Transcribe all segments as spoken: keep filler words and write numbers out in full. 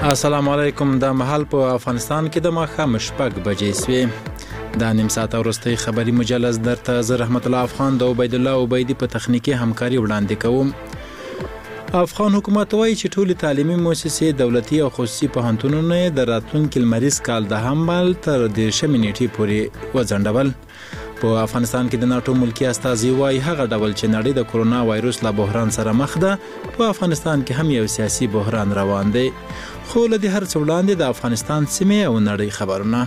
السلام علیکم. د مهال په افغانستان کې د ماښام شپږ بجې سوې. دا نیم ساعت وروستی خبري مجلس درته زه رحمت الله افغان د عبید الله عبیدي په تخنیکي همکاري وړاندې کوم. افغان حکومت وایي چې ټولې تعلیمي مؤسسې دولتي او خصوصي پوهنتونونه د راتلونکي لمریز کال د حمل تر دېرشمې نیټې پورې وځنډول. په افغانستان کې د ناټو ملکی استازي وایي هغه ډول چې نړۍ د کرونا وایروس له بحران سره مخ ده، په افغانستان کې هم یو سیاسي بحران روان دی. خو له دې هر څه وړاندې د افغانستان سیمې او نړۍ خبرونه.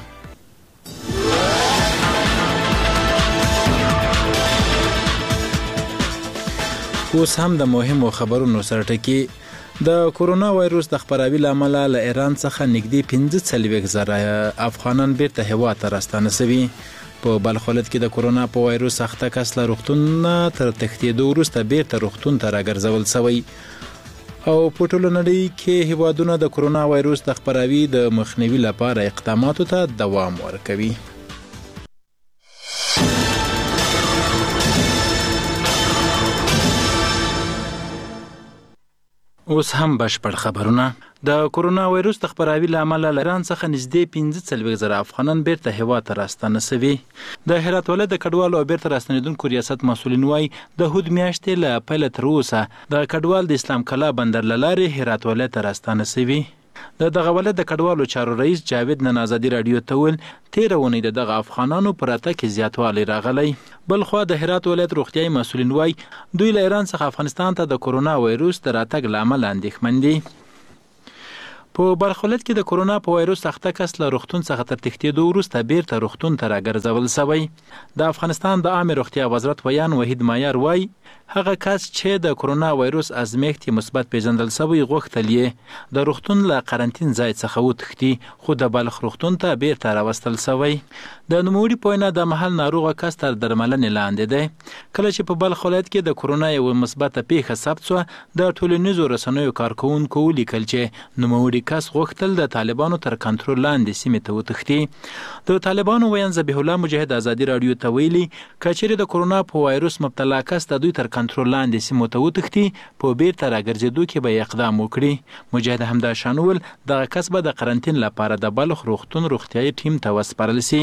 اوس هم د مهمو خبرونو سره ټکي. د کرونا وایروس د خپراوي له امله له ایران څخه نږدې پنځه څلوېښت زره افغانان بیرته هیواد ته راستانه سوي. په بلخ ولایت کې د کرونا په وایروس اخته کس له روغتون نه تر تښتېدو وروسته بیرته روغتون ته راګرځول سوی. او په ټوله نړۍ کې هیوادونه د کرونا وایروس د خپراوي د مخنیوي لپاره اقداماتو ته دوام ورکوي. اوس هم بشپړ خبرونه. د کرونا وایروس د خپراوي له امله له ایران څخه نږدې پنځه څلوېښت زره افغانان بیرته هیواد ته راستانه سوي. د هرات ولایت د کډوالو او بیرته راستنېدونکو ریاست مسؤلین وایي د هود میاشتې له پیله تر اوسه د کډوال د اسلام کلا بندر له لارې هرات ولایت ته راستانه سوي. د دغه ولایت د کډوالو چارو رئیس جاوید نن ازادي راډیو ته ویل تېره اونۍ د دغه افغانانو په راتګ کې زیاتوالی راغلی. بلخوا د هرات ولایت روغتیایي مسؤلین وایي دوی له ایران څخه افغانستان ته د کرونا وایروس د راتګ له امله اندېښمن دي. په بلخ ولایت کې د کرونا په وایروس اخته کس له روغتون څخه تر تښتېدو وروسته بیرته روغتون ته راګرځول سوی. د افغانستان د عامې روغتیا وزارت ویان وحید مایار وایي هغه کس چې د کرونا وایروس ازمېښت یې مثبت پیژندل سوی غوښتل یې د روغتون له قرنطین ځای څخه وتښتي، خو د بلخ روغتون ته بیرته راوستل سوی. د نوموړي په وینا د محل ناروغه کس تر درملنې لاندې دی. کله چې په بلخ ولایت کې د کرونا یوه مثبته پیښه ثبت شوه، د ټولنیزو رسنیو کارکوونکو ولیکل چې نوموړي کس غوښتل د طالبانو تر کنټرول لاندې سیمې ته وتښتي. د طالبانو ویان ذبیح الله مجاهد ازادي راډیو ته ویلي که چیرې د کرونا په وایروس مبتلا کس د دوی تر کنټرول لاندې سیمو ته وتښتي، په بیرته راګرځېدو کې به اقدام وکړي. مجاهد همداشان وویل دغه کس به د قرنطین لپاره د بلخ روغتون روغتیایي ټیم ته وسپارل سي.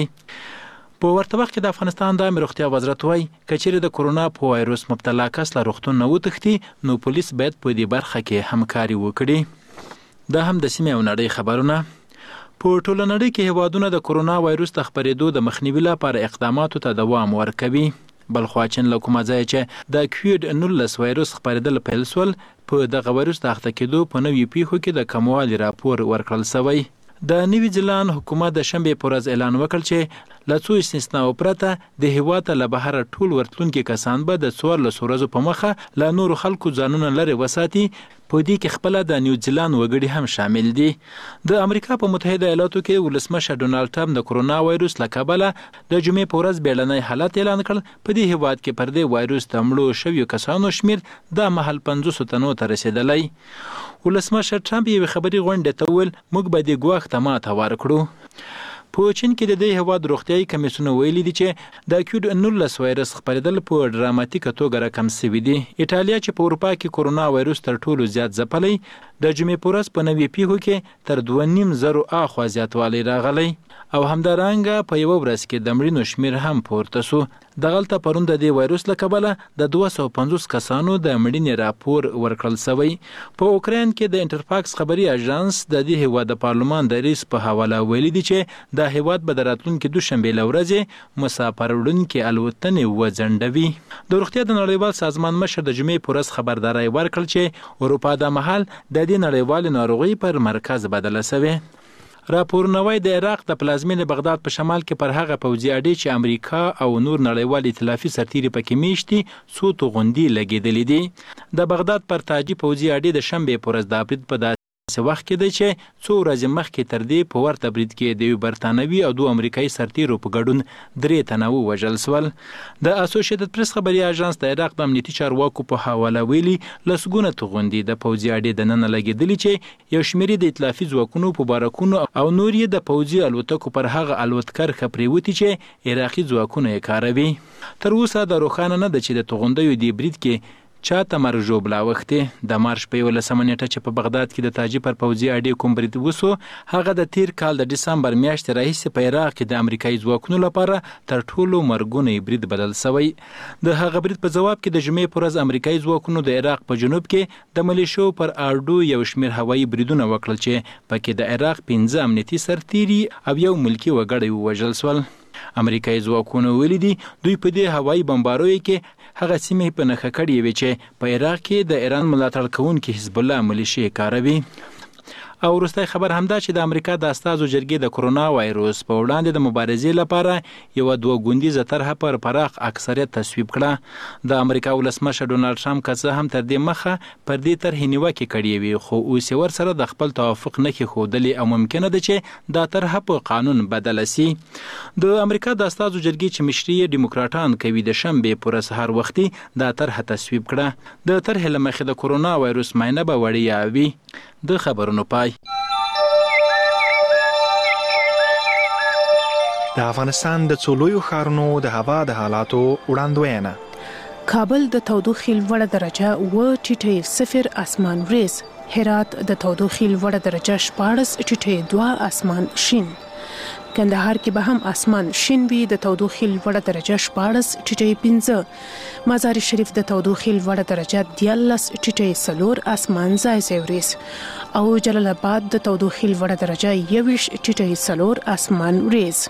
په ورته وخت کې د افغانستان د عامې روغتیا وزارت وایي که چیرې د کرونا په وایروس مبتلا کس له روغتون نه وتښتي نو پولیس باید په دې برخه کې همکاري وکړي. دا هم د سیمې او نړۍ خبرونه. په ټوله نړۍ کې هیوادونه د کرونا وایروس د خپرېدو د مخنیوي لپاره اقداماتو ته دوام ورکوي. بلخوا چین له کومه ځایه چې د کوویډ نولس وایروس خپرېدل پیل شول، په دغه وایروس د اخته کېدو په نویو پیښو کې د کموالي راپور ورکړل سوی. د نیوزیلند حکومت د شنبې په ورځ اعلان وکړ چې له څو استثناو پرته د هېواد ته له بهره ټول ورتلونکي کسان به د څوارلسو ورځو په مخه له نورو خلکو ځانونه لرې وساتي. په دې کې خپله د نیوزیلند وګړي هم شامل دي. د امریکا په متحده ایالاتو کې ولسمشر ډونالډ ټرمپ د کرونا وایروس له کبله د جمعې په ورځ بیړنی حالت اعلان کړ. په دې هېواد کې پر دې وایروس د مړو شویو کسانو شمیر د مهال پنځوسو تنو ته رسېدلی. ولسمشر ټرمپ یوې خبري غونډې ته وویل موږ به دې ګواښ ته ماته ورکړو. په چین کې د دې هېواد روغتیایي کمیسیونو ویلي دي چې د کوویډ نولس وایرس خپرېدل په ډراماتیکه توګه راکم سوي دي. ایټالیا چې په اروپا کې کرونا وایروس تر ټولو زیات ځپلی، د جمعې په ورځ په نوي پیښو کې تر دوه نیم زرو اخوا زیاتوالی راغلی او همدارنګه په یوه ورځ کې د مړینو شمیر هم پورته سو. دغلته پرون د دې وایروس له کبله د دوه سوه پنځوس کسانو د مړینې راپور ورکړل سوی. په اوکراین کې د انټرفاکس خبري اژانس د دې هېواد د پارلمان د رئیس په حواله ویلي دي چې دا هېواد به د راتلونکي دوشنبې له ورځې مسافر وړونکي الوتنې وځنډوي. د روغتیا د نړیوال سازمان مشر د جمعې په ورځ خبرداری ورکړل چې اروپا د مهال د دې نړیوالې ناروغۍ پر مرکز بدله سوې. راپورونه وایي د عراق د پلازمینې بغداد په شمال کې پر هغه پوځي اډې چې امریکا او نور نړیوال ائتلافي سرتیري پکې میشتي څو توغندي لګېدلې دي. د بغداد پر تاجي پوځي اډې د شنبې په ورځ د برید په داسې وخت کې دی چې څو ورځې مخکې تر دې په ورته برید کې د یو برتانوي او دوه امریکایي سرتیرو په ګډون درې تنه ووژل سول. د اسوسییټډ پریس خبري اژانس د عراق د امنیتي چارواکو په حواله ویلي لسګونه توغندي د پوځي اډې دننه لګېدلي چې یو شمېر د ائتلافي ځواکونو په بارکونو او نور یې د پوځي الوتکو پر هغه الوتکرخه پرېوتي چې عراقي ځواکونه یې کاروي. تر اوسه د روښانه نه ده چې د توغندیو د برید کې چاته مرګ ژوبلا وختې د مارچ په یولسمه نیټه چې په بغداد کې د تاجي پر پوځي اډې کوم برید وسو هغه د تیر کال د ډسمبر میاشتې راهیسې په عراق کې د امریکایي ځواکونو لپاره تر ټولو مرګونی برید بدل شوی. د هغه برید په جواب کې د جمعې پر ورځ امریکایي ځواکونو د عراق په جنوب کې د ملیشو پر اردو یو شمېر هوایي بریدونه وکړل چې پکې د عراق پنځه امنیتي سرتیري او یو ملکي وګړی ووژل شول. امریکایي ځواکونو ویلي دي دوی په دې هوایي بمباریو کې هغه سیمې په نښه کړې وې چې په عراق کې د ایران ملاتړ کوونکي حزب الله ملیشې کاروي. او وروستی خبر همدا چې د امریکا د استازو جرګې د کرونا وایروس په وړاندې د مبارزې لپاره یو دوه ګوندیزه طرحه پر پراخ اکثریت تصویب کړه. د امریکا ولسمشر ډونالد ټرمپ که څه هم تر دې مخه پر دې طرحې نیوکې کړې وي خو اوس یې ورسره د خپل توافق نښې ښودلې او ممکنه ده چې دا طرحه په قانون بدله سي. د امریکا د استازو جرګې چې مشري یې ډیموکراټان کوي د شنبې پوره سهار وختي دا طرحه تصویب کړه. د طرحې له مخې د کرونا وایروس معاینه به وړیا وي. د خبرونو پای. د افغانستان د څو لویو ښارونو د هوا د حالاتو وړاندوینه. کابل د تودوخې لوړه درجه اوه ټیټې صفر اسمان ریز. هرات د تودوخې لوړه درجه شپاړس ټیټې دوه اسمان شین. کندهار کې به هم اسمان شین وي د تودوخې لوړه درجه شپاړس ټیټې پنځه. مزار شریف د تودوخې لوړه درجه دیارلس ټیټې څلور اسمان ځای ځای وریځ. او جلال آباد د تودوخې لوړه درجه یوویشت ټیټې څلور اسمان وریځ.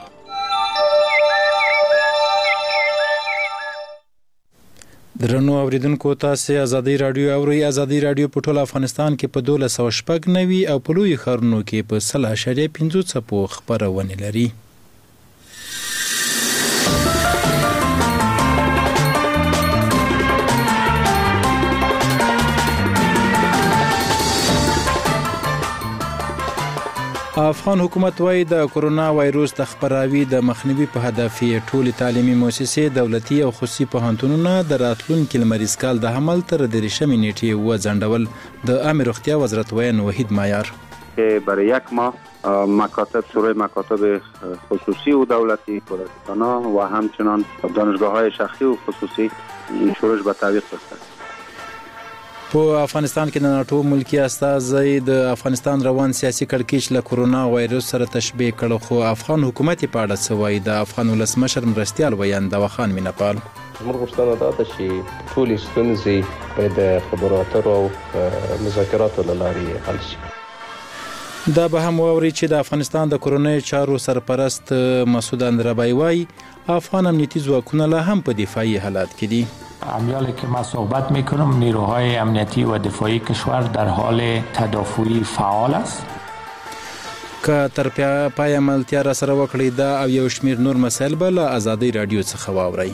درنو اوریدونکو تاسو ازادي رادیو اوري. ازادي رادیو په ټول افغانستان کې په دولس سوه شپږ نوي او په لوی ښارونو کې په سل اعشاریه پنځه څپو خپرونه لري. افغان حکومت وايي د کرونا وایروس د خپراوي د مخنیوي په هدف یې ټولې تعلیمي مؤسسې دولتي او خصوصي پوهنتونونه د راتلونکي لمریز کال د حمل تر دېرشمې نیټې وځنډول. د عامه روغتیا وزارت ویان وحید معیار که برای یک ماه مکاتب شورای مکاتب خصوصی و دولتی کودکستانا و همچنان دانشگاه‌های شخصی و خصوصی این شورش به تعویق رسید. په افغانستان کې د ناټو ملکی استازی د افغانستان روان سیاسي کړکېچ له کرونا وایروس سره تشبیه کړ خو افغان حکومت په اړه څه وایي. د افغان ولسمشر مرستیال ویان دواخان مینپال موږ غوښتنه ده چې ټولې ستونزې په د خبرو اترو او مذاکراتو له لارې حل شي. دا به هم واوري چې د افغانستان د کرونا چارو سرپرست مسعود اندرابی وایي افغان امنیتي ځواکونه لا هم په دفاعي حالات کې دي. امیالی که من صحبت میکنم نیروهای امنیتی و دفاعی کشور در حال تدافعی فعال است. که تر پای عملتیا را سره وکړي دا او یو شمیر نور مسایل به له ازادي رادیو څخه واورئ.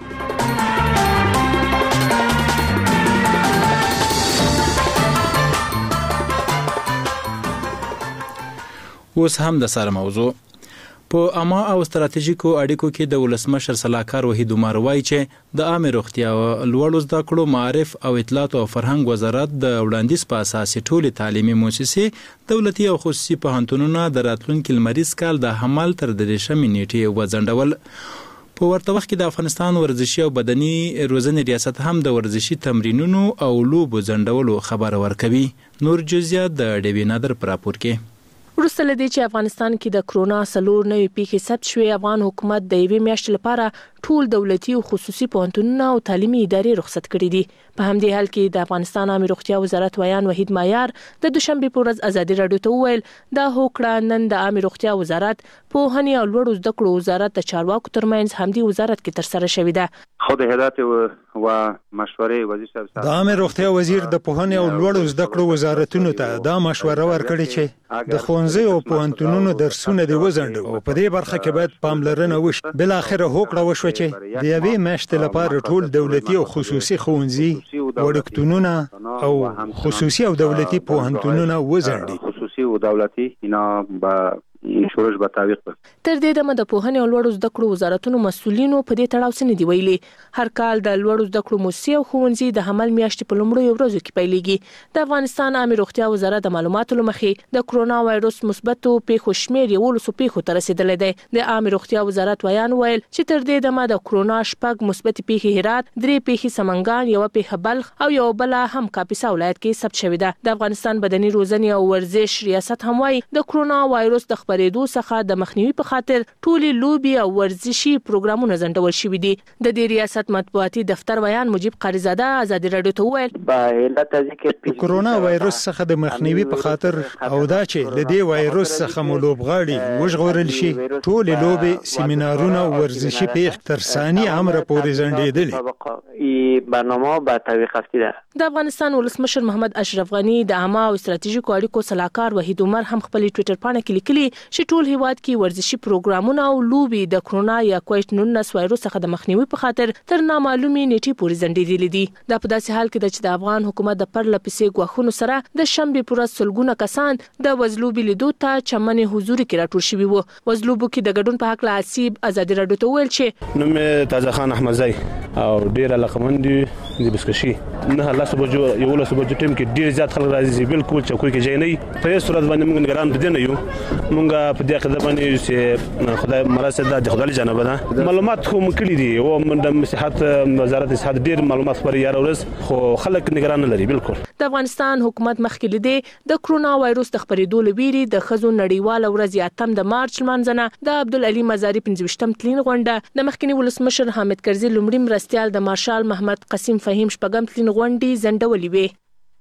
اوس هم د سره موضوع په عامه او ستراتیژیکو اړیکو کې د ولسمشر صلاحکار وحید عمر وایي چې د عامه روغتیا لوړو زده کړو معارف او اطلاعات او فرهنګ وزارت د وړاندیز په اساس ټولې تعلیمي مؤسسې دولتي او خصوصي پوهنتونونه د راتلونکي لمریز کال د حمل تر دېرشمې نیټې وځنډول. په ورته وخت کې د افغانستان ورزشي او بدني روزنې ریاست هم د ورزشي تمرینونو او لوبو ځنډولو خبر ورکوي. نور جزئیات د ډیوی نادر پر راپور کې. وروسته له دې چې افغانستان کې د کرونا څلور نوي پیښې ثبت شوې افغان حکومت د یوې میاشتې لپاره ټول دولتي او خصوصي پوهنتونونه او تعلیمي ادارې رخصت کړي دي. په همدې حال کې د افغانستان عامه روغتیا وزارت ویان وحید معیار د دوشنبه په ورځ ازادي رادیو ته وویل دا هوکړه نن د عامه روغتیا وزارت پوهنې او لوړو زده کړو وزارت د چارواکو ترمنځ همدې وزارت کې تر سره شوې ده. خود هدایت و مشورې وزیر صاحب د عامه روغتیا وزیر د پوهنې او لوړو زده کړو وزارتونو ته دا مشوره ورکړې چې د ښوونځي او پوهنتونونو درسونه د وزنډو او په دې برخه کې باید پاملرنه وشي. بل اخر هوکړه وشو چې د یوې میاشتې لپاره ټول دولتي او خصوصي ښوونځي وړکتونونه او خصوصي او دولتي پوهنتونونه وزنډي. خصوصي و دولتی اینا به شورش به تعویق کړ. تر دې دمه د پوهنې او لوړو زده کړو وزارتونو مسؤلینو په دې تړاو څه نه دی ویلي. هر کال د لوړو زده کړو موسسې او ښوونځي د حمل میاشتې په لومړیو ورځو کې پیلېږي. د افغانستان عامه روغتیا وزارت د معلوماتو له مخې د کرونا وایروس مثبتو پیښو شمېر یولسو پیښو ته رسیدلی دی. د عامه روغتیا وزارت ویان ویل چې تر دې دمه د کرونا شپږ مثبت پیښې هرات، درې پیښې سمنګان، یو پیښه بلخ او یو بل هم کاپیسا ولایت کې ثبت شوې ده. د افغانستان بدني روزنې او ورزش ریاست هم وايي د کرونا وایروس د خپرېدو څخه د مخنیوي په خاطر ټولې لوبي او ورزشي پروګرامونه ځنډول شوي دي. د دې ریاست مطبوعاتي دفتر ویان مجيب قاریزاده ازادي رادیو ته وویل د کرونا وایروس څخه د مخنیوي په خاطر او دا چې د دې وایروس څخه مو لوبغاړي وژغورل شي، ټولې لوبي، سیمینارونه او ورزشي پیښ تر ثاني امر پورې ځنډېدلې. برنامه به تعویق افتیده. د افغانستان ولسمشر محمد اشرف غنی د عامه او ستراتیژیکو اړیکو صلاحکار وحید عمر هم خپل ټوئیټر پاڼه کې لیکلي چې ټول هیواد کې ورزشي پروګرامونه او لوبي د کرونا یا کووډ نولس وایروس څخه د مخنیوي په خاطر تر نامعلومې نیټې پورې ځنډېدلې دي. دا په داسې حال کې چې د افغان حکومت د پرله پسې غواخونو سره د شنبې پر ورځ سلګونه کسان د وزلوبي لیدو ته چمن حضور کې راټول شوي وو. وزلوبو کې د ګډون په حق له عصیب ازادي رادیو ته ویل چې نوم تازه خان احمدزی او ډیر علاقمند دي د بسکشي نه الله سبحانه یو له سبحانه ټیم کې ډیر زیات خلک راځي، بالکل چوکۍ کې ځای نه په صورت باندې موږ نگران دي نه یو. موږ په دې خدای باندې چې خدای مرسته د خدای جناب ده معلومات کوم کړی دي او د صحت وزارت صحت ډیر معلومات خبري یار ورس خو خلک نگران نه لري. بالکل د افغانستان حکومت مخکې لیدې د کرونا وایروس د خپرېدو لویری د خزو نړیواله ورځ اتم د مارچ لمانځنه د عبدالعلی مزاری پنځويشتم تلین غونډه د مخکنی ولسمشر حامد کرزي لومړی مرستيال د مارشال محمد قسیم فهیم شپږم تلین غونډې ځنډولې وې.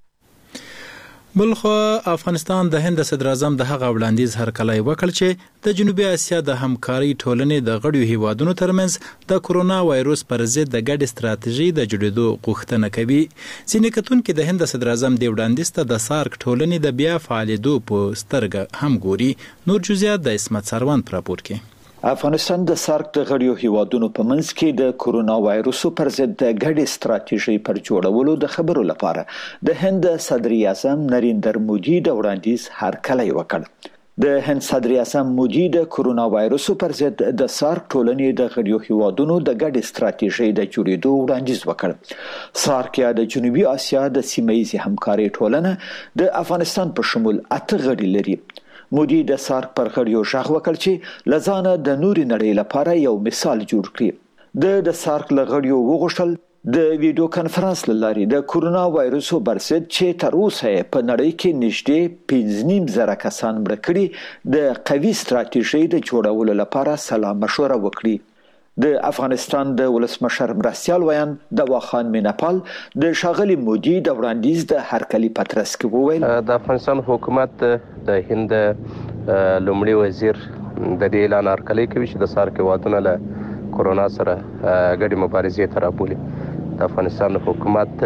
بلخو افغانستان د هند صدر اعظم د هغه وړاندیز هرکلی وکړ چې د جنوبي اسیا د همکاري ټولنې د غړیو هیوادونو ترمنځ د کرونا وایروس پر ضد د ګډ استراتیژي د جوړېدو غوښتنه کوي. ځینې کتونکي د هند صدر اعظم د وړاندیز ته د سارک ټولنې د بیا فعالېدو په سترګه هم ګوري. نور جزئیات د اسمت سروان پر راپور کې. افغانستان د سارک د غړیو هیوادونو په منځ کې د کرونا وایروس پر ضد د ګډ استراتیژي پر جوړولو د خبرو لپاره د هند صدر اعظم نریندر مودي د وړاندیز هرکلی وکړ. د هند صدر اعظم مودي د کرونا وایروس پر ضد د سارک ټولنې د غړیو هیوادونو د ګډ استراتیژي د جوړېدو وړاندیز وکړ. سارک یا د جنوبي اسیا د سیمه‌ییزې همکارۍ ټولنه د افغانستان په شمول اته غړي لري. مودي د سارک پر غړیو ژغ وکړ چې لزانه د نوري نړۍ لپاره یو مثال جوړ کړي. د د سارک لغړیو وغوښتل د ویډیو کانفرنس لاري د کرونا وایروس پر ضد چې تر اوسه په نړۍ کې نږدې پنځه نیم زره کسان مړه کړي د قوي ستراتیژي د جوړولو لپاره سلا مشوره وکړي. د افغانستان د ولسمشر مرستيال ویان د واخان میناپال د شاغلي مودي د وړاندیز د هرکلی پترس کې وویل د افغانستان حکومت د هند لومړي وزیر د دې اعلان هرکلی کوي چې د سارک هیوادونو له کرونا سره ګډي مبارزې ته رابولي. د افغانستان حکومت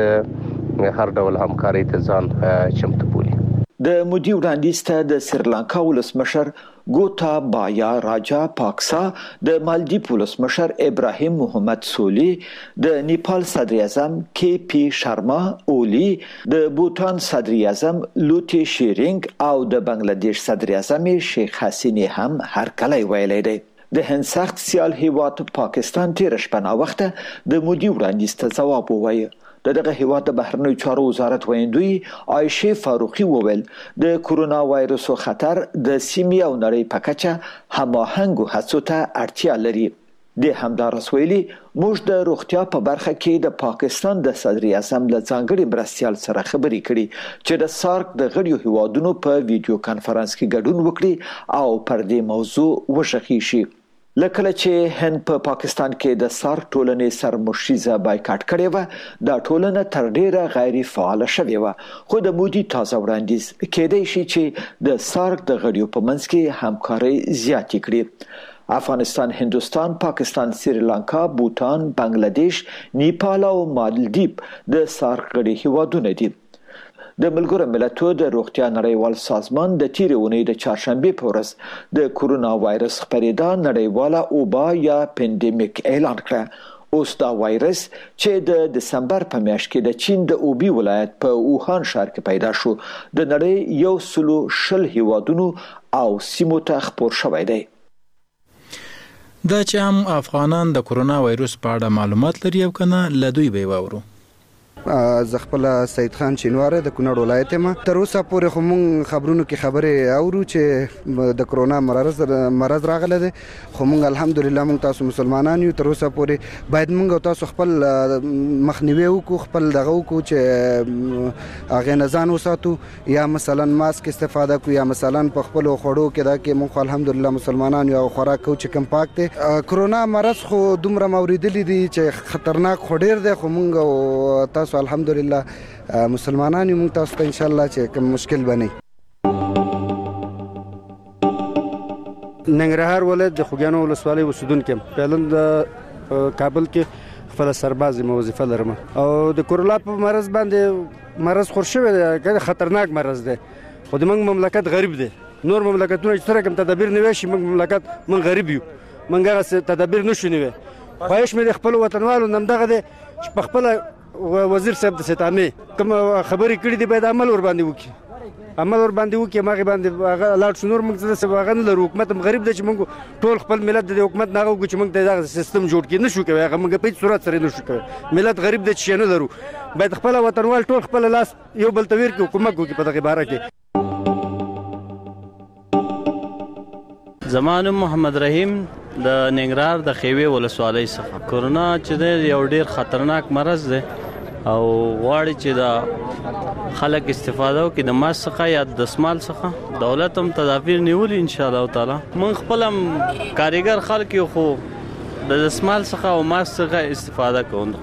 هر ډول همکاري ته ځان چمتو بولي. د مودي وړاندیز ته د سریلانکا ولسمشر ګوتا بایا راجا پاکسا، د مالدیپ ولسمشر ابراهیم محمد سولی، د نیپال صدر اعظم کی پی شرما اولی، د بوتان صدر اعظم لوتی شیرینگ او د بنگلاديش صدر اعظم شیخ حسینی هم هرکلی ویلی دی. د هند سخت سیال هیواد پاکستان تیر شپه نا وخت د مودي وړاندیز ته ځواب ووایي. د دغه هیواد د بهرنیو چارو وزارت ویندوی عایشه فاروقی وویل د کرونا وایروس خطر د سیمې او نړۍ په کچه هماهنګ هڅو ته اړتیا لري. د همدارس ویلي موږ د روغتیا په برخه کې د پاکستان د صدر اعظم له ځانګړي مرستيال سره خبرې کړي چې د سارک د غړیو هیوادونو په ویډیو کانفرنس کې ګډون وکړي او پر دې موضوع وشخي شي. لکه چې هند په پا پاکستان کې د سارک ټولنې سرمشریزه بایکاټ کړې و، دا ټولنه تر ډیره غیر فعال شوې و، خو د مودي تازه وړاندیز کېدای شي چې د سارک د غړیو په منځ کې همکاري زیاتې کړي. افغانستان، هندوستان، پاکستان، سریلانکا، بوتان، بنگلاديش، نیپال او مالدیپ د سارک غړي هیوادونه دي. د ملګرو ملتونو د روغتیا نړیوال سازمان د تیرې اونۍ د چهارشنبه په ورځ د کرونا وایرس خپرېدا نړیواله اوبا یا پاندیمیک اعلان کړ. اوس دا وایرس چې د دسمبر په میاشت کې د چین د اوبی ولایت په ووهان ښار کې پیدا شو، د نړۍ یو سلو شل هیوادونو او سیمو ته خپور شوی دی. دا چې هم افغانان د کرونا وایروس په اړه معلومات لري او کنه له دوی به واورو. زه خپل سید خان چینواره د کونړ ولایت یم. تر اوسه پورې خو مونږ خبرونو کې خبرې اورو چې د کرونا مرض مرض راغلی دی، خو مونږ الحمدلله مونږ تاسو مسلمانان یو. تر اوسه پورې باید مونږ تاسو خپل مخنیوي وکړو، خپل دغه وکړو چې هغې نه ځان وساتو، یا مثلا ماسک استفاده کړو، یا مثلا په خپلو خوړو کې دا کې مونږ الحمدلله مسلمانان یو خوراک کوو چې کم پاک دی. کرونا مرض خو دومره موریدلی دی چې خطرناک خو ډېر دی، خو مونږ تاسو الحمدلله مسلمانان یو، موږ تاسو ته ان شاء الله چې کوم مشکل بنئ. ننګرهار ولایت د خوږیاڼو ولسوالۍ اوسیدونکی یم. فعلا د کابل کې خپله سرباز یم، وظیفه لرم او د کرونا په مرض باندې مرض خور شوی دی، خطرناک مرض دی، خو د موږ مملکت غریب دی. نور مملکتونه چې سره کوم تدابیر نه وشي، موږ مملکت موږ غریب یو، موږ هغه تدابیر نشو نیوی. خواهش مې د خپلو وطنوالو نه همدغه دی چې په خپله وزیر صاحب د ستامې کوم خبرې کړي دي باید عمل ور باندې وکړي، عمل ور باندې وکړي، هغې باندې هغه لاړ شو. نور موږ څه هغه نه لرو، حکومت هم غریب دی چې موږ ټول خپل ملت د حکومت نه هغه وکړو چې موږ ته دغه سیستم جوړ کړي، نه شو کوی، هغه موږ په هېڅ صورت سره نه شو کوی. ملت غریب دی چې شی نه لرو، باید خپله وطنوال ټول خپل لاس یو بل ته ویر کړي، کومک وکړي په دغې باره کې. زما نوم محمد رحیم د ننګرهار د خیوې ولسوالۍ څخه. کرونا چې دی یو ډېر خطرناک مرض دی او غواړي چې دا خلک استفاده وکړي د ماسک څخه یا د دسمال څخه. دولت هم تدابیر نیولي ان شاء الله تعالی. موږ خپل هم کارګر خلک یو، خو د دسمال څخه او ماسک څخه استفاده کوو.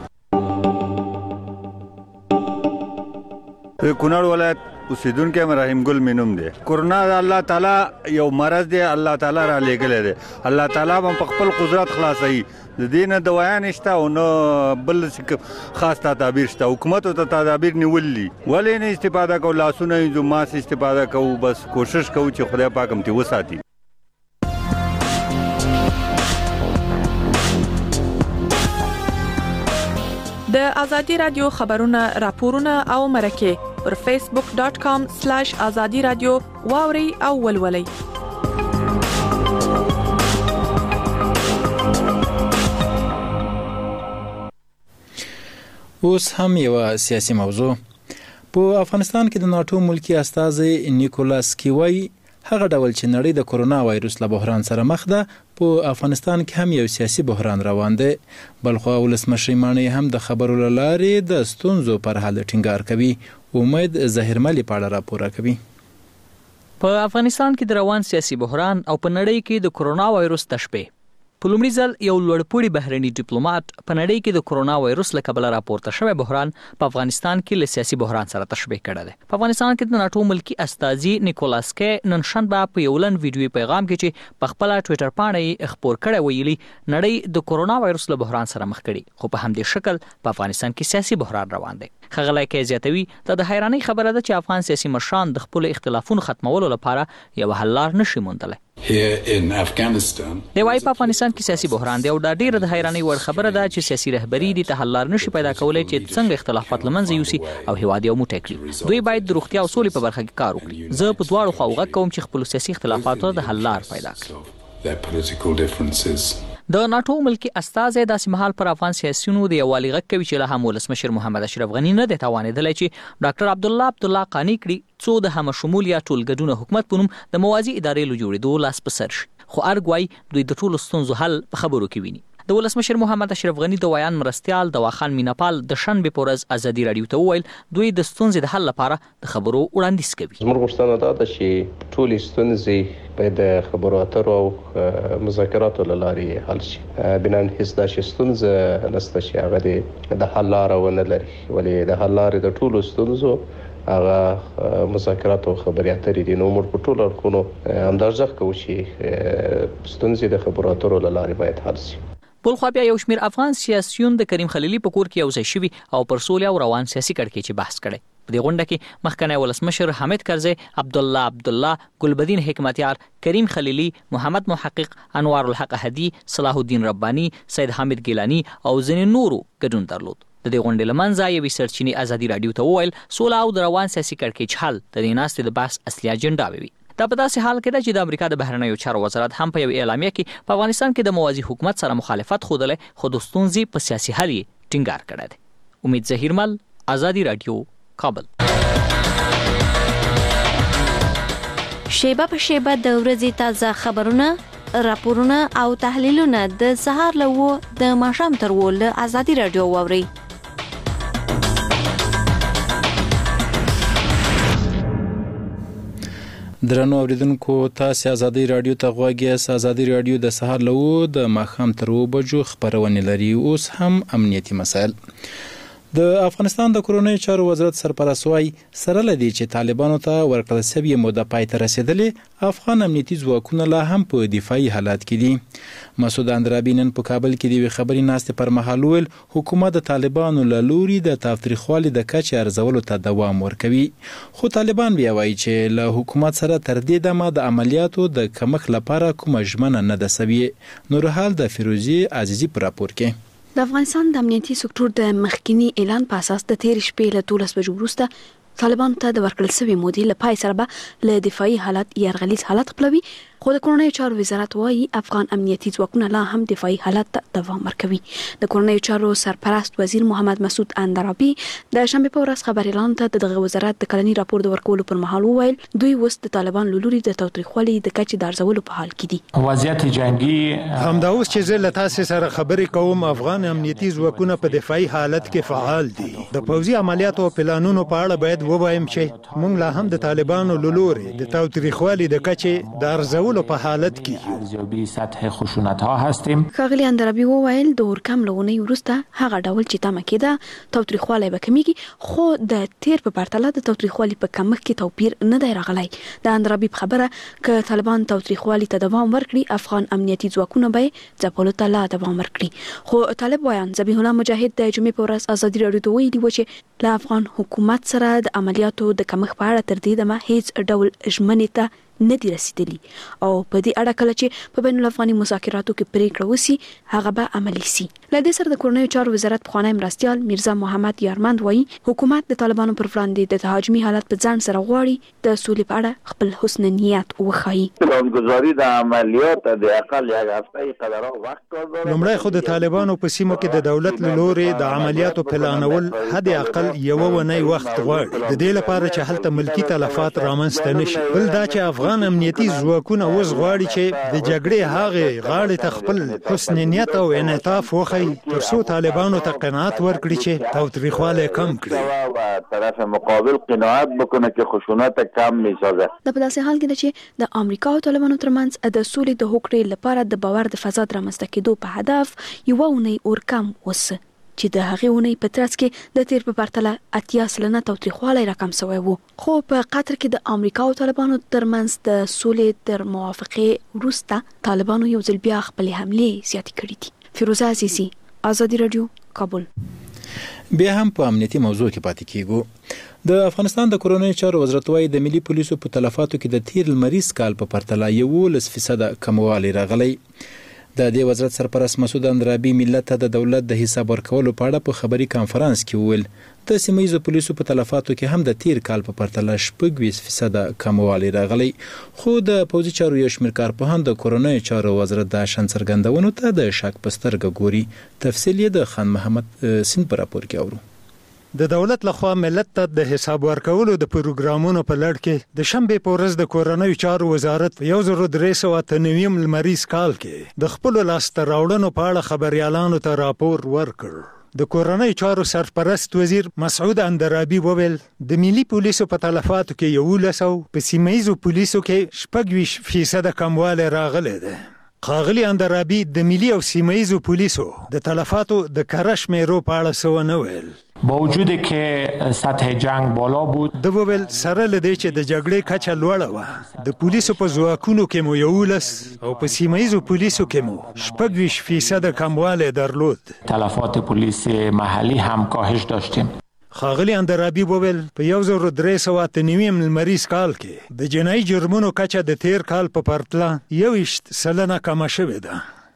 کونړ ولایت اوسیدونکی یم، رحیم ګل مې نوم دی. کرونا د الله تعالی یو مرض دی، الله تعالی را لیږلی دی، الله تعالی به په خپل قدرت خلاصوي. د دې نه دوايان شته او نه بل خاص تدابیر شته. حکومت ته تدابیر نیولي، ولې نه استفاده کوو؟ لاسونه یې ماسک استفاده کوو، بس کوشش کوو چې خدای پاک هم ترې وساتي. د ازادي رادیو خبرونه، راپورونه او مرکې پر فیسبوک ډاٹ کام سلیش ازادي رادیو واوري او ولولئ. اوس هم یو سیاسي موضوع. په افغانستان کې د ناتو ملکی استازی نیکولاس کیوای هغه ډول چې نړۍ د کرونا وایروس له بحران سره مخ ده، په افغانستان کې هم یو سیاسي بحران روان دی. بلخو ولسمشر مانی هم د خبرو له لارې د ستونزو پر حل ټینګار کوي. امید ظاهرملي په اړه راپور کوي. په افغانستان کې د روان سیاسي بحران او په نړۍ کې د کرونا وایروس تشبیه. په لومړي ځل یو لوړپوړي بهرني ډیپلوماټ په نړۍ کې د کرونا وایروس له کبله راپورته شوی بحران په افغانستان کې له سیاسي بحران سره تشبیه کړی دی. په افغانستان کې د ناتو ملکی استازي نیکولاس کې نن شنبه په یو لنډ ویډیوي پیغام کې چې په خپل ټوئیټر باندې یې خپور کړی ویلي نړۍ د کرونا وایروس له بحران سره مخ کړي، خو په همدې شکل په افغانستان کې سیاسي بحران روان دی. ښاغلی کې زیاتوي دا د حیرانۍ خبره ده چې افغان سیاسي مشران د خپل اختلافونو ختمولو لپاره یو حل لار نشي موندلی. دی وايي په افغانستان کې سیاسي بحران دی او دا ډیره د حیرانۍ وړ خبره ده چې سیاسي رهبري د حل لار نشي پیدا کولای چې څنګه اختلافات لمنځه یوسي او هیواد یو موټی کړي. دوی باید د روغتیا او سولې په برخه کې کار وکړي. زه په دواړو خواو غږ کوم چې خپل سیاسي اختلافاتو د حل لار پیدا کړي. د ناتو ملکی استازی داسې مهال پر افغان سیاسيونو د یووالي غږ کوي چې له هم ولسمشر محمد اشرف غنی نه دی توانېدلی چې ډاکټر عبدالله عبدالله قانی کړي څو د هم شمول یا ټولګډونه حکومت په نوم د موازي ادارې له جوړېدو لاس په سر شي. خو ارګ وایي دوی د ټولو ستونزو حل په خبرو کې ویني. د ولسمشر محمد اشرف غنی د ویان مرستیال دواخان میناپال د شنبې په ورځ ازادي رادیو ته وویل دوی د ستونزې د حل لپاره د خبرو وړاندیز کوي. زموږ غوښتنه دا ده چې ټولې ستونزې باید د خبرو اترو او مذاکراتو له لارې حل شي. بنان هیڅ داسې ستونزه نشته چې هغه د حل لاره ونه لري، ولې د حل لارې د ټولو ستونزو هغه مذاکرات او خبرې اترې دي. نو موږ په ټولو اړخونو همدا غږ کوو چې ستونزې د خبرو اترو له لارې باید حل شي. بل خو بیا یو شمېر افغان سیاسيون د کریم خلیلي په کور کې یو ځای شوي او پر سولې او روان سیاسي کړکېچ بحث کړی. په دې غونډه کې مخکنی ولسمشر حامد کرزی، عبدالله عبدالله، ګلبدین حکمتیار، کریم خلیلي، محمد محقق، انوار الحق هدي، صلاح الدین رباني، سید حامد ګیلانی او ځینې نورو ګډون درلود. د دې غونډې له منځه یوې سرچینې ازادي رادیو ته وویل سوله او د روان سیاسي کړکېچ حل د دې ناستې د بحث اصلي اجنډا وي. دا په داسې حال کې ده چې د امریکا د بهرنیو چارو وزارت هم په یو اعلامیه کې په افغانستان کې د موازي حکومت سره مخالفت ښودلی، خو د ستونزې په سیاسي حل یې ټینګار کړی دی. امید ظهیرمل، ازادي راډیو، کابل. شیبه په شیبه د ورځې تازه خبرونه، راپورونه او تحلیلونه د سهار له اوه د ماښام تر اوه له ازادي راډیو واورئ. درنو اوریدونکو، تاسو ازادي راډیو ته غوږ یاست. ازادي راډیو د سهار له اوه د ماښام تر اوه بجو خبرونه لري. اوس هم امنیتي مسایل. د افغانستان د کورونی چارو وزارت سرپرست وایي سره لدی چې طالبانو ته ورکړل شوی موده پای ته رسیدلې، افغان امنیتي ځواکونه لا هم په دفاعي حالات کې دي. مسعود اندرابي نن په کابل کې د خبري ناستې پر مهال ویل حکومت د طالبانو له لوري د تاوتریخوالي د کچې ارزولو ته دوام ورکوي، خو طالبان بیا وایي چې له حکومت سره تر دې دمه د عملیاتو د کمښت لپاره کومه ژمنه نه ده سوې. نورحال د فیروزي عزیزي پر راپور کې. د افغانستان د امنیتي سکتور د مخکینی اعلان په اساس د تیر شپې له دولس بجو وروسته طالبانو ته د ورکړل شوی مودې له پای سره به له دفاعي حالت یرغلیز حالت خپلوي، خو د کورنیو چارو وزارت وایي افغان امنیتي ځواکونه لا هم دفاعي حالت ته دوام ورکوي. د کورنیو چارو سرپرست وزیر محمد مسعود اندرابي د شنبه په ورځ خبري اعلان ته دغه وزارت د کلنی راپور د ورکولو پر مهال وویل دوی اوس د طالبان له لوري د تاوتریخوالي د کچې د ارزولو په حال کې دي. وضعیت جنگي همدا اوس چې زه له تاسو سره خبرې کوم، افغان امنیتي ځواکونه په دفاعي حالت کې فعال دي. د پوځي عملیاتو او پلانونو په اړه باید ووایم چې موږ لا هم د طالبانو له لوري د تاوتریخوالي د کچې د ارزولو په حالت کې ارزیابی سطح خشونت ها هستیم. ښاغلي اندرابي وویل د اورکم لونی وروسته هغه ډول چې تمه کېده تاوتریخوالی به کمیږي، خو د تیر په پرتله د تاوتریخوالي په کمښت کې توپیر نه دی راغلی. د اندرابي په خبره ک طالبان تاوتریخوالي ته دوام ورکړي، افغان امنیتي ځواکونه به ځپلو ته لا دوام ورکړي. خو طالب وایان ذبیح الله مجاهد د جمعې په ورځ ازادي راډیو ته ویلي و چې له افغان حکومت سره د عملیاتو د کمښت په اړه تر دې دمه هیڅ ډول ژمنې ته نه دي رسیدلی، او په دې اړه کله چې په بین الافغاني مذاکراتو کې پریکړه وسی هغه به عملی سي. له دې سره د کورنیو چارو وزارت پخوانی مرستیال میرزا محمد یارمند وایي حکومت د طالبانو پر وړاندې د تهاجمي حالت په ځان سره غواړي د سولې په اړه خپل حسن نیت وښایي. پلانګذاري د عملیات د اقل یک هفته قدر وخت کار. لومړی خو د طالبانو په سیمو کې د دولت له لوري د عملیاتو پلانول حد اقل یو ونی وخت غواړي، د دې لپاره چې هلته ملکی تلفات رامنځته نشي. بل دا چې افغان امنیتي ځواکونه اوس غواړي چې د جګړې هغه غاړې ته خپل حسن نیت او انعطاف وښایي ترڅو طالبانو ته قناعت ورکړي چې تاوتریخوالی کم کړي. طرف مقابل قناعت بکنه که خشونت کم میسازه. د په داسې حال کې ده چې د امریکا او طالبانو ترمنځ د سولې د هوکړې لپاره د باور د فضا رامنځته کېدو په هدف یوه اونۍ اورکم وسه چې د هغې اونۍ په ترڅ کې د تیر په پرتله اتیا سلنه تاوتریخوالی راکم شوی و. خو په قطر کې د امریکا او طالبانو ترمنځ د سولې تر موافقې وروسته طالبانو یو ځل بیا خپلې حملې زیاتې کړې دي. فیروزه عزیزي، ازادي راډیو، کابل. بیا هم په امنیتي موضوع کې پاتې کیږو. د افغانستان د کورنیو چارو وزارت وايي د ملي پولیسو په تلفاتو کې د تیر لمریز کال په پرتله یولس فیصد کموالی راغلی. د دې وزارت سرپرست مسعود اندرابي ملت ته د دولت د حساب ورکولو په اړه په خبري کانفرنس کې وویل د سیمه ییزو پولیسو په تلفاتو کې هم د تیر کال په پرتله شپږ ویشت فیصد کموالی راغلی، خو د پوځي چارو یو شمېر کارپوهان د کورنیو چارو وزارت د شان څرګندونو ته د شک په سترګه ګوري. تفصیل یې د خان محمد سین په راپور کې اورو. د دولت لخوا ملت ته د حساب ورکولو د پروګرامونو په لړ کې د شنبه په ورځ د کورنیو چارو وزارت یو زر درې سوه اته نوي لمریز کال کې د خپل لاسته راوړنو په اړه خبريالانو ته راپور ورکړ. د کورنیو چارو سرپرست وزیر مسعود اندرابي وویل د ملي پولیسو په تلفاتو کې یولس او په سیمه ییزو پولیسو کې شپږ ویشت فیصد کموالی راغلی دی. ښاغلي اندرابي د ملي او سیمه ییزو پولیسو د تلفاتو د کره شمیرو په اړه څه ونه ویل. با وجود که سطح جنگ بالا بود د وویل سره لدی چې د جګړې کچه لوړه وه، د پولیسو په ځواکونو کې مو یولس او په سیمه ییزو پولیسو کې مو شپږ ویشت فیصد کموالی درلود. تلفات پلیس محلی هم کاهش داشتیم. ښاغلي اندرابي وویل په یو زر درې سوه اته نوي لمریز کال کې د جنایي جرمونو کچه د تیر کال په پرتله یو ویشت سلنه کمه شوې ده.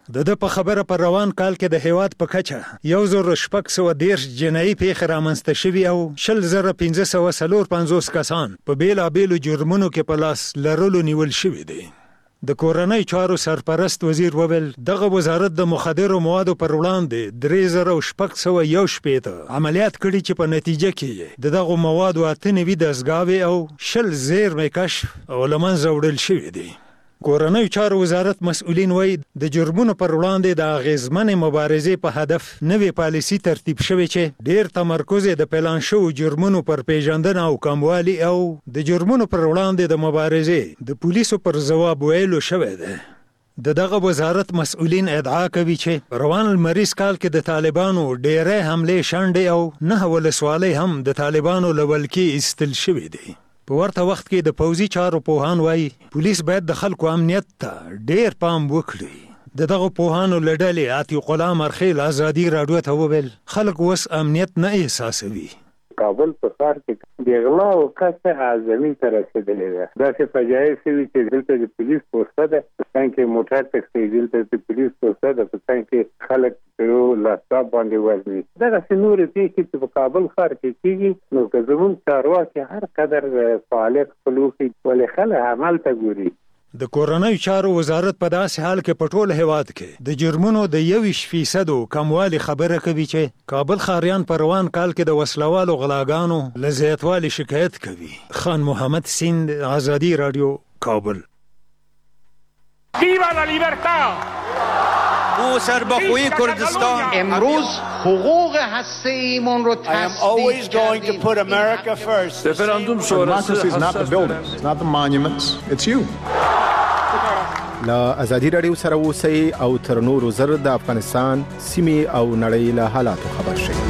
د د په خبره پر روان کال کې د هیواد په کچه یو زر شپږ سوه دېرش جنایي پیښې رامنځته شوي او شل زره پنځه سوه څلور پنځوس کسان په بېلابېلو جرمونو کې په لاس لرلو نیول شوي دي. د کورنۍ چارو سرپرست وزیر وویل دغه وزارت د مخدرو موادو پر وړاندې درې زره شپږ سوه یو شپېته عملیات کړي چې په نتیجه کې د دغو موادو اته نوي دستګاوې او شل زیرمې کشف او له منځه وړل شوي دي. کورنۍ چارو وزارت مسؤلین وایي د جرمونو پر وړاندې د اغیزمنې مبارزې په هدف نوې پالیسي ترتیب شوې چې ډېر تمرکز د پلان شوو جرمونو پر پیژندنه او کموالي او د جرمونو پر وړاندې د مبارزې د پولیسو پر ځواب ویلو شوی دی. د دغه وزارت مسؤلین ادعا کوي چې روان المریض کال کې د طالبانو ډېرې حملې شنډې او نه ولسوالۍ هم د طالبانو له ولکې ایستل شوي دي. په ورته وخت کې د پوځي چارو پوهان وایي پولیس باید د خلکو امنیت ته ډېر پام وکړي. د دغه پوهانو له ډلې عتیق الله مرخیل ازادي راډیو ته وویل خلک اوس امنیت نه احساسوي. کابل په ښار کې د غلا او کسه زمين ته رسیدلې ده. داسې فجایع شوي چې دلته د پولیس پوسټه ده، په څنګ کې موټر ټکسي دلته د پولیس پوسټه ده، په څنګ کې خلک یو لاسټاپ باندې وزني. دغه نور پیښې چې په کابل ښار کې کېږي نو که زموږ چارواکي هر قدر فعالیت خپلوکي ولې خلک عمل ته ګوري. د کورنۍ چارو وزارت په داسې حال کې په ټول هیواد کې د جرمونو د یویشت فیصدو کموالي خبره کوي چې کابل ښاریان په روان کال کې د وسلوالو غلاګانو له زیاتوالي شکایت کوي. خان محمد سیند، آزادی رادیو، کابل. ویوا لا لیبرتا! او سربخوی کردستان امروز حقوق هسته ایمون رو تصدیق کردیم. رفراندوم شورای is not the buildings, it's not the monuments, it's you. لا ازادي رادیو سره اوسئ او تر نورو زر د افغانستان سیمې او نړۍ له حالاتو خبر شئ.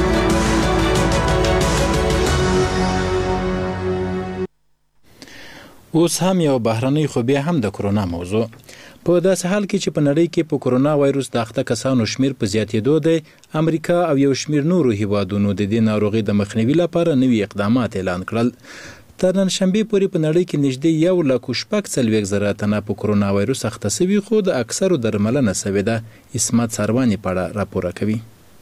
اوس هم یو بهرنۍ خو بیا هم د کرونا موضوع په داسې حال کې چې په نړۍ کې په کرونا وایروس د اخته کسانو شمیر په زیاتېدو دی. امریکا او یو شمیر نورو هیوادونو د دې ناروغي د مخنیوي لپاره نوي اقدامات اعلان کړل. تر نن شنبې پورې په نړۍ کې نږدې یو لک شپږ څلوېښت زره تنه په کرونا وایروس اخته شوي خو د اکثرو درملنه شوې ده. اسمت سرواني په اړه راپور کوي.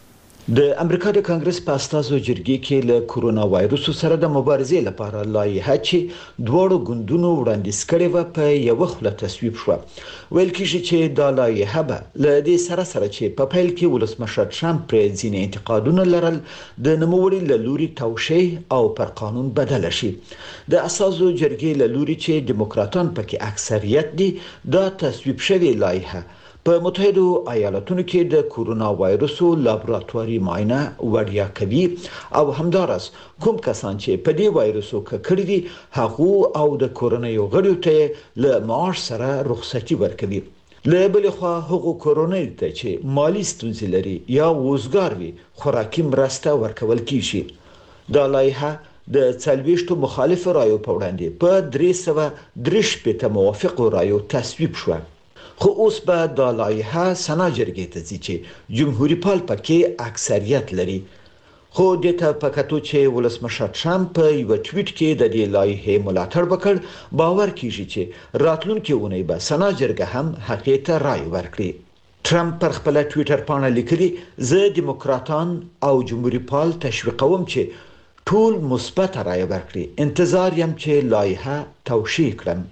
د امریکا د کانګرس په استازو جرګې کې له کورونا وایروس سره د مبارزې لپاره لایحه چې دواړو ګوندونو وړاندیز کړې و په یو خوله تصویب شو. ویل کېږي چې دا لایحه به له دې سره سره چې په پیل کې ولسمشر ټرمپ پرې ځینې انتقادونه لرل د نوموړي له لوري توشیح او پر قانون بدل شي. د استازو جرګې له لوري چې دیموکراتان پکې اکثریت دي دا تصویب شوی لایحه په متحدو ایالاتونو کې د کورونا وایروسو لابراتواري معاینه وړیا کوي او همدارس کوم کسان چې په دې وایروسو ککړي دي هغه او د کورونا یو غړي ته له معاش سره رخصتي ورکوي. له بل خوا هغه کورونا ته چې مالی ستونزې لري یا وزګار وي خوراکي مرسته ورکول کیږي. دا لایحه د څلوېښتو مخالف رایو په وړاندې په درې سوه درې شپېته موافق رایو تصویب شو. خو اوس به دا لایحه سنا جرګې ته ځي چې جمهوریت پال پکې اکثریت لري. خو د ته پکاتو چې ولسمشر ټرمپ په یو ټویټ کې د دې لایحې ملاتړ وکړ باور کیږي چې راتلونکي اونۍ به سنا جرګه هم حقیقت رائے ورکړي. ټرمپ پر خپل ټویټر باندې لیکلي زه دیموکراتان او جمهوریت پال تشویقوم چې ټول مثبت رائے ورکړي. انتظار یم چې لایحه توشیح کړم.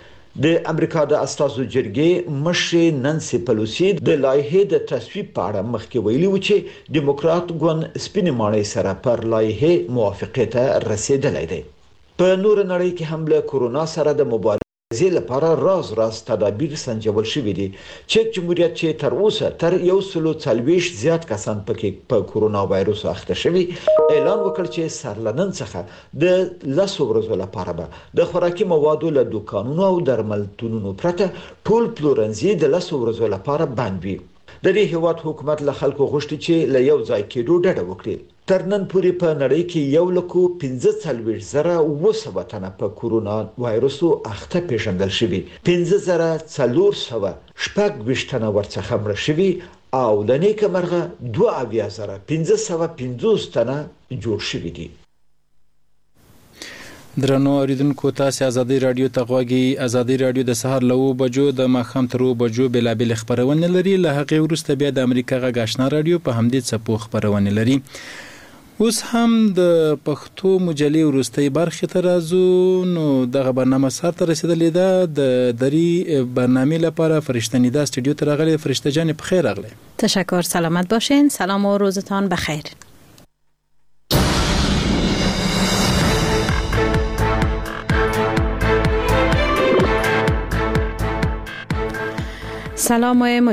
د امریکا د استازو جرګې مشر نانسي پلوسی د لایحې د تصویب په اړه مخکې ویلي و چې دیموکرات ګوند سپینې ماڼۍ سره پر لایحې موافقت رسیدلی دی. په نور نړۍ کې هم له کورونا سره د مبارزې لپاره راز راز تدابیر سنجول شوي دي. چک جمهوریت چې تر اوسه تر یو سلو څلوېښت زیات کسان پکې په کورونا وایروس اخته شوي اعلان وکړ چې سرلنن څخه د لسو ورځو لپاره به د خوراکي موادو له دوکانونو او درملتونونو پرته ټول پلورنځي د لسو ورځو لپاره بند وي. د دې هیواد حکومت له خلکو غوښتي چې له یو ځای کېدو ډډه وکړي. تر نن پورې په نړۍ کې یو لک پنځه څلوېښت زره اوه سوه تنه په کورونا وایروسو اخته پیژندل شوي. پنځه زره څلور سوه شپږ ویشت تنه ورڅخه مړه شوي او له نیکه مرغه دوه اویا زره پنځه سوه پنځوس تنه جوړ شوي دي. درنو اوریدونکو تاسو ازادي رادیو ته غوږی. ازادي رادیو د سهار له اوو بجو د ماښام تر اوو بجو بلابل خبرونه لري. له هغه وروسته بیا د امریکا غږ آشنا رادیو په همدې څپو خبرونه لري. اوس هم د پښتو مجلې وروستۍ برخې ته راځو. نو دغه برنامه سره ته رسیدلې ده. د دری برنامه لپاره فرشته نیدا استودیو ته راغلي. فرشته جان په خیر راغلی. تشکر، سلامت باشین. سلام و روزتان بخیر. سلام